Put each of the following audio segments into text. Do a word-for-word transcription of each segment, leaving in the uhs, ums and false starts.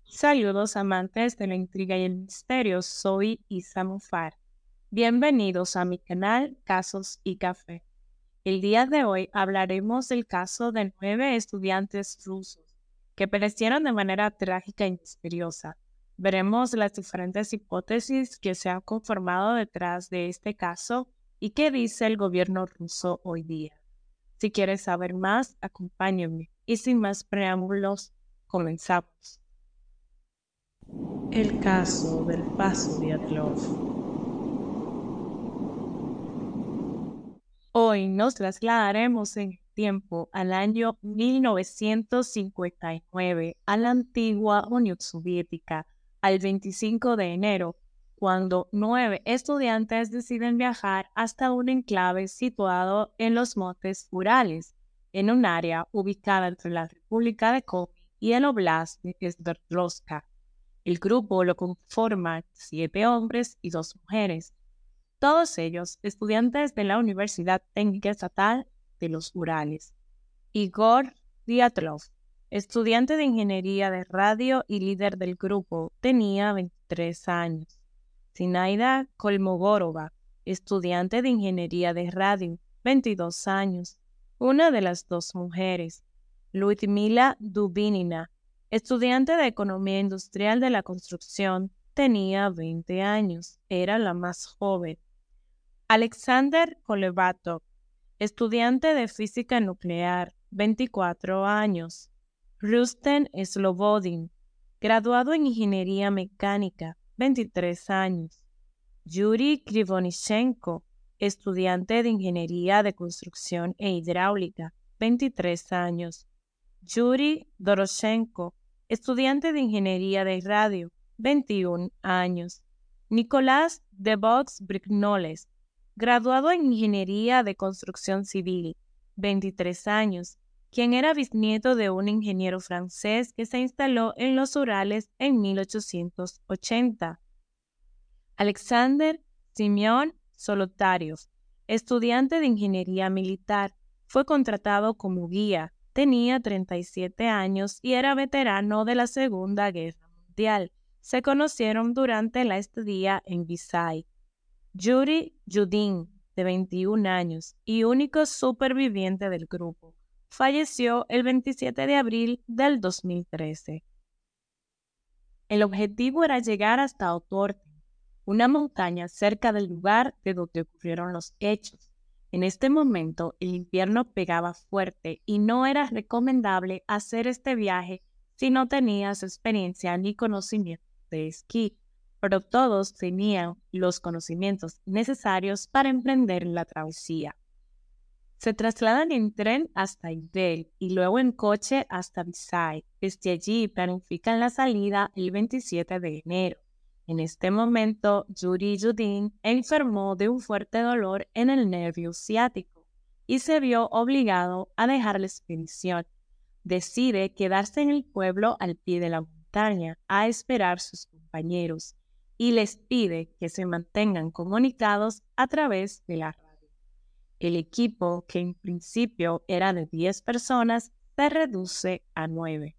Saludos amantes de la intriga y el misterio, soy Isa Mufar. Bienvenidos a mi canal Casos y Café. El día de hoy hablaremos del caso de nueve estudiantes rusos que perecieron de manera trágica y misteriosa. Veremos las diferentes hipótesis que se han conformado detrás de este caso y qué dice el gobierno ruso hoy día. Si quieres saber más, acompáñenme y sin más preámbulos, comenzamos. El caso del Paso Dyatlov. Hoy nos trasladaremos en el tiempo al año mil novecientos cincuenta y nueve, a la antigua Unión Soviética, al veinticinco de enero, cuando nueve estudiantes deciden viajar hasta un enclave situado en los montes Urales, en un área ubicada entre la República de Komi y el Oblast de Sverdlovsk. El grupo lo conforman siete hombres y dos mujeres, todos ellos estudiantes de la Universidad Técnica Estatal de los Urales. Igor Dyatlov, estudiante de Ingeniería de Radio y líder del grupo, tenía veintitrés años. Zinaida Kolmogorova, estudiante de Ingeniería de Radio, veintidós años. Una de las dos mujeres, Lyudmila Dubinina, estudiante de Economía Industrial de la Construcción, tenía veinte años, era la más joven. Alexander Kolevatov, estudiante de Física Nuclear, veinticuatro años. Rustem Slobodin, graduado en Ingeniería Mecánica, veintitrés años. Yuri Krivonichenko, estudiante de Ingeniería de Construcción e Hidráulica, veintitrés años. Yuri Doroshenko, estudiante de Ingeniería de Radio, veintiún años. Nicolás Debox-Brignoles, graduado en Ingeniería de Construcción Civil, veintitrés años, quien era bisnieto de un ingeniero francés que se instaló en los Urales en mil ochocientos ochenta. Alexander Simeón Solotaryov, estudiante de Ingeniería Militar, fue contratado como guía. Tenía treinta y siete años y era veterano de la Segunda Guerra Mundial. Se conocieron durante la estadía en Visay. Yuri Yudin, de veintiún años y único superviviente del grupo, falleció el veintisiete de abril del dos mil trece. El objetivo era llegar hasta Otorten, una montaña cerca del lugar de donde ocurrieron los hechos. En este momento el invierno pegaba fuerte y no era recomendable hacer este viaje si no tenías experiencia ni conocimiento de esquí, pero todos tenían los conocimientos necesarios para emprender la travesía. Se trasladan en tren hasta Idel y luego en coche hasta Visay. Desde allí planifican la salida el veintisiete de enero. En este momento, Yuri Yudin enfermó de un fuerte dolor en el nervio ciático y se vio obligado a dejar la expedición. Decide quedarse en el pueblo al pie de la montaña a esperar sus compañeros y les pide que se mantengan comunicados a través de la radio. El equipo, que en principio era de diez personas, se reduce a nueve.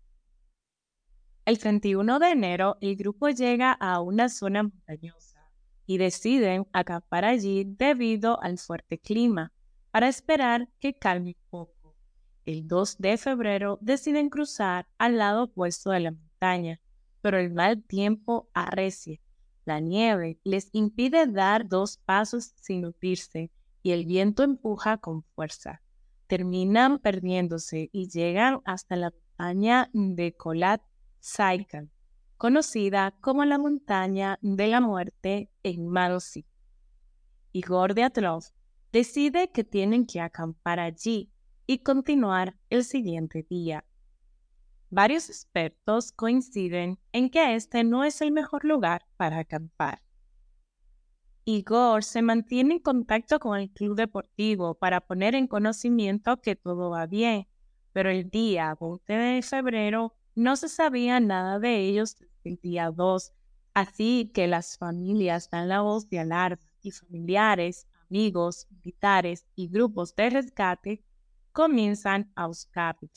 El treinta y uno de enero, el grupo llega a una zona montañosa y deciden acampar allí debido al fuerte clima, para esperar que calme un poco. El dos de febrero deciden cruzar al lado opuesto de la montaña, pero el mal tiempo arrecia. La nieve les impide dar dos pasos sin hundirse y el viento empuja con fuerza. Terminan perdiéndose y llegan hasta la montaña de Kholat Syakhan, conocida como la montaña de la muerte en Malossi. Igor Dyatlov decide que tienen que acampar allí y continuar el siguiente día. Varios expertos coinciden en que este no es el mejor lugar para acampar. Igor se mantiene en contacto con el club deportivo para poner en conocimiento que todo va bien, pero el día veinte de febrero no se sabía nada de ellos desde el día dos, así que las familias dan la voz de alarma y familiares, amigos, militares y grupos de rescate comienzan a buscarlos.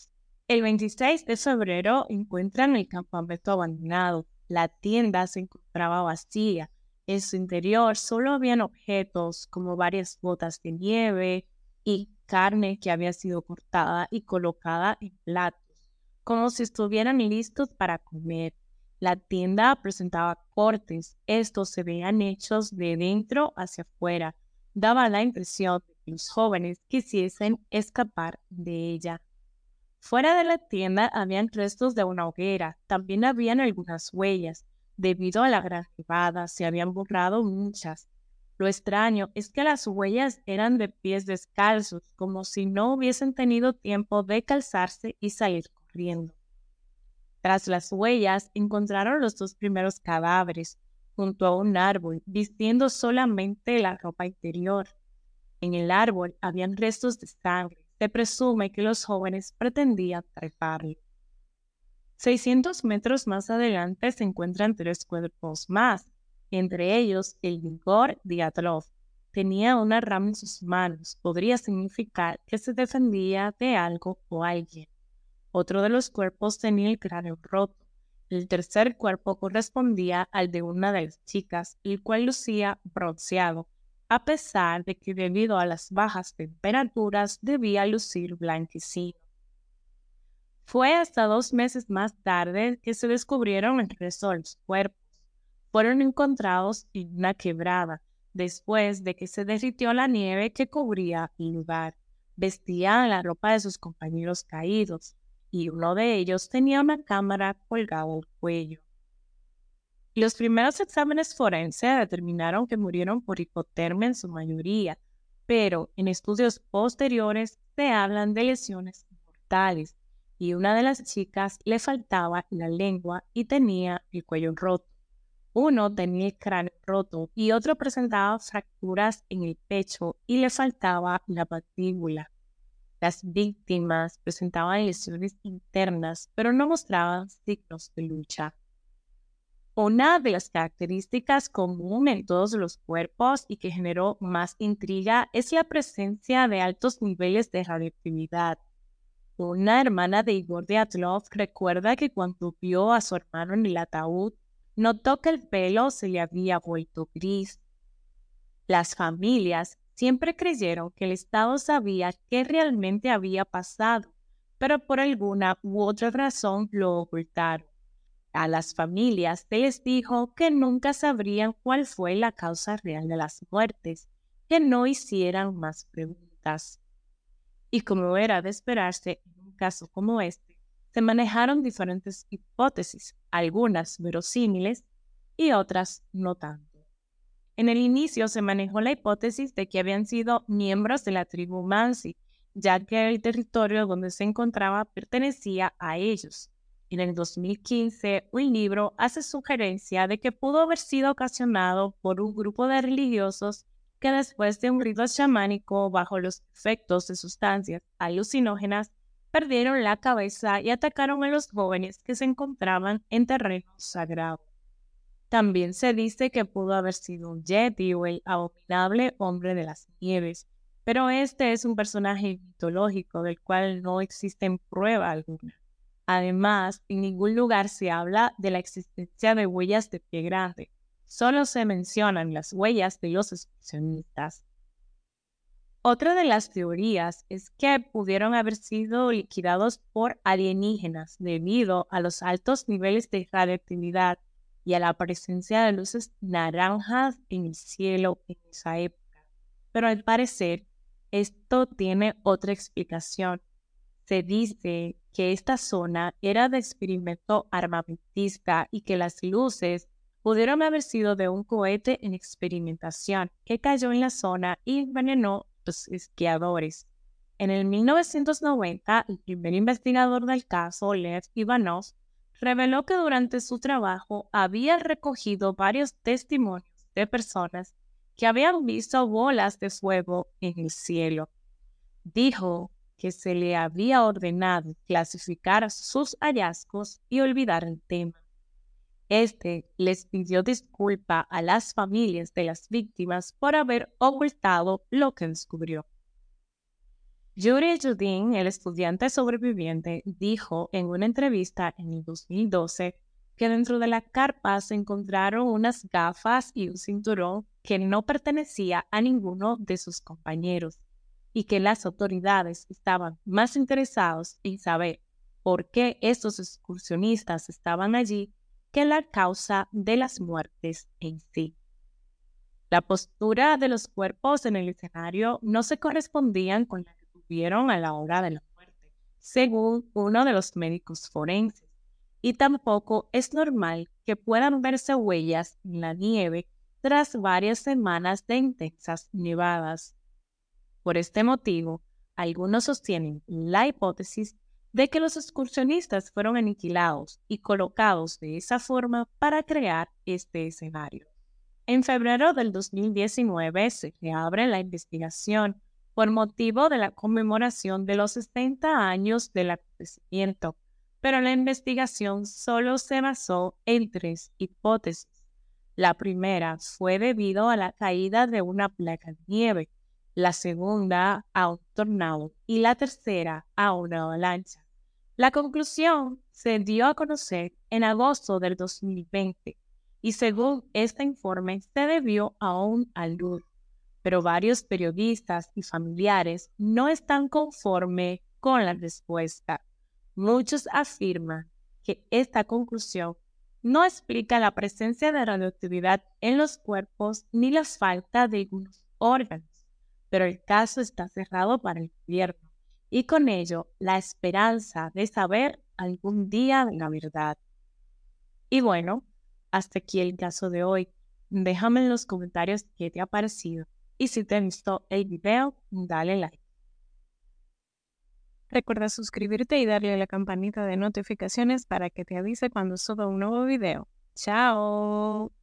El veintiséis de febrero encuentran el campamento abandonado. La tienda se encontraba vacía. En su interior solo habían objetos como varias botas de nieve y carne que había sido cortada y colocada en platos, como si estuvieran listos para comer. La tienda presentaba cortes. Estos se veían hechos de dentro hacia afuera. Daba la impresión de que los jóvenes quisiesen escapar de ella. Fuera de la tienda habían restos de una hoguera. También habían algunas huellas. Debido a la gran nevada, se habían borrado muchas. Lo extraño es que las huellas eran de pies descalzos, como si no hubiesen tenido tiempo de calzarse y salir corriendo. Tras las huellas, encontraron los dos primeros cadáveres, junto a un árbol, vistiendo solamente la ropa interior. En el árbol habían restos de sangre. Se presume que los jóvenes pretendían treparlo. seiscientos metros más adelante se encuentran tres cuerpos más, entre ellos el de Igor Dyatlov. Tenía una rama en sus manos. Podría significar que se defendía de algo o alguien. Otro de los cuerpos tenía el cráneo roto. El tercer cuerpo correspondía al de una de las chicas, el cual lucía bronceado, a pesar de que debido a las bajas temperaturas debía lucir blanquecino. Fue hasta dos meses más tarde que se descubrieron el resto de los cuerpos. Fueron encontrados en una quebrada, después de que se derritió la nieve que cubría el lugar. Vestían la ropa de sus compañeros caídos, y uno de ellos tenía una cámara colgada al cuello. Los primeros exámenes forenses determinaron que murieron por hipotermia en su mayoría, pero en estudios posteriores se hablan de lesiones mortales, y una de las chicas le faltaba la lengua y tenía el cuello roto. Uno tenía el cráneo roto y otro presentaba fracturas en el pecho y le faltaba la mandíbula. Las víctimas presentaban lesiones internas, pero no mostraban signos de lucha. Una de las características comunes en todos los cuerpos y que generó más intriga es la presencia de altos niveles de radioactividad. Una hermana de Igor Dyatlov recuerda que cuando vio a su hermano en el ataúd, notó que el pelo se le había vuelto gris. Las familias siempre creyeron que el Estado sabía qué realmente había pasado, pero por alguna u otra razón lo ocultaron. A las familias se les dijo que nunca sabrían cuál fue la causa real de las muertes, que no hicieran más preguntas. Y como era de esperarse en un caso como este, se manejaron diferentes hipótesis, algunas verosímiles y otras no tanto. En el inicio se manejó la hipótesis de que habían sido miembros de la tribu Mansi, ya que el territorio donde se encontraba pertenecía a ellos. En el dos mil quince, un libro hace sugerencia de que pudo haber sido ocasionado por un grupo de religiosos que después de un rito chamánico bajo los efectos de sustancias alucinógenas, perdieron la cabeza y atacaron a los jóvenes que se encontraban en terreno sagrado. También se dice que pudo haber sido un Yeti o el abominable hombre de las nieves, pero este es un personaje mitológico del cual no existe prueba alguna. Además, en ningún lugar se habla de la existencia de huellas de pie grande, solo se mencionan las huellas de los excursionistas. Otra de las teorías es que pudieron haber sido liquidados por alienígenas debido a los altos niveles de radioactividad y a la presencia de luces naranjas en el cielo en esa época. Pero al parecer, esto tiene otra explicación. Se dice que esta zona era de experimento armamentista y que las luces pudieron haber sido de un cohete en experimentación que cayó en la zona y envenenó a los esquiadores. En el mil novecientos noventa, el primer investigador del caso, Lev Ivanov, reveló que durante su trabajo había recogido varios testimonios de personas que habían visto bolas de fuego en el cielo. Dijo que se le había ordenado clasificar sus hallazgos y olvidar el tema. Este les pidió disculpa a las familias de las víctimas por haber ocultado lo que descubrió. Yuri Yudin, el estudiante sobreviviente, dijo en una entrevista en el dos mil doce que dentro de la carpa se encontraron unas gafas y un cinturón que no pertenecía a ninguno de sus compañeros y que las autoridades estaban más interesados en saber por qué estos excursionistas estaban allí que la causa de las muertes en sí. La postura de los cuerpos en el escenario no se correspondían con la que tuvieron a la hora de la muerte, según uno de los médicos forenses, y tampoco es normal que puedan verse huellas en la nieve tras varias semanas de intensas nevadas. Por este motivo, algunos sostienen la hipótesis de que los excursionistas fueron aniquilados y colocados de esa forma para crear este escenario. En febrero del dos mil diecinueve se reabre la investigación por motivo de la conmemoración de los sesenta años del acontecimiento, pero la investigación solo se basó en tres hipótesis. La primera fue debido a la caída de una placa de nieve, la segunda a un tornado y la tercera a una avalancha. La conclusión se dio a conocer en agosto del dos mil veinte y según este informe se debió a un alud, pero varios periodistas y familiares no están conformes con la respuesta. Muchos afirman que esta conclusión no explica la presencia de radioactividad en los cuerpos ni la falta de algunos órganos, pero el caso está cerrado para el gobierno y con ello la esperanza de saber algún día la verdad. Y bueno, hasta aquí el caso de hoy. Déjame en los comentarios qué te ha parecido y si te gustó el video, dale like. Recuerda suscribirte y darle a la campanita de notificaciones para que te avise cuando suba un nuevo video. ¡Chao!